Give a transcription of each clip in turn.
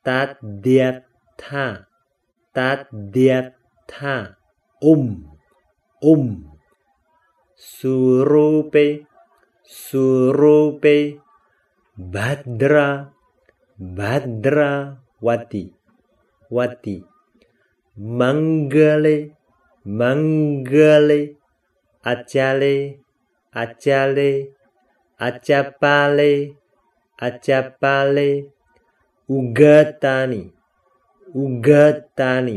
tadyatha, tadyatha, surupe, surupe, badra, badrawati, wati, manggale, manggale, acale, acale, acapale, acapale, ugatani, ugatani,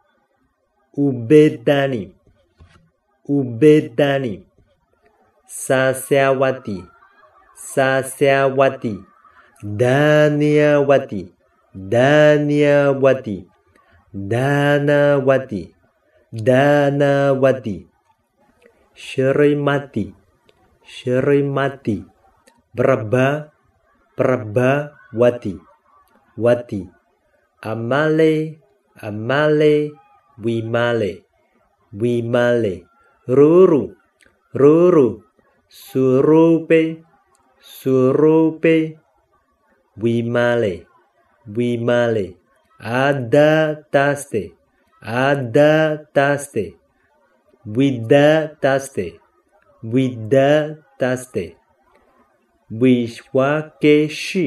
ubedani, ubedani, sasyawati, sasyawati, danyawati, danyawati, danawati, danawati, Shrimati, Shrimati, Prabha, Prabhawati, wati, amale, amale, wimale, wimale, ruru, ruru, surupe, surupe, wimale, wimale, adataste, adataste, vidataste, vidataste, vishwakeshi,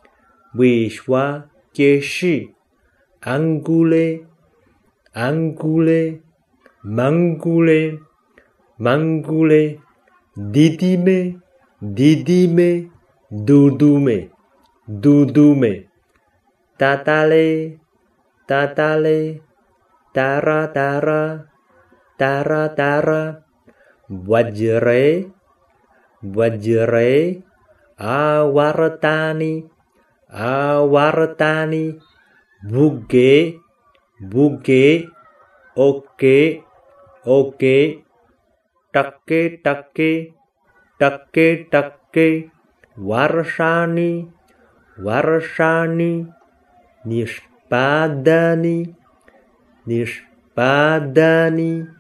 vishwakeshi, angule, angule, mangule, mangule, didime, didime, dudume, dudume, tatale, tatale, tara, tara, tara, tara, wajre, wajre, awartani, awartani, buge, buge, oke, oke, takke, takke, takke, takke, warshani, warshani, nishpadani, nishpadani,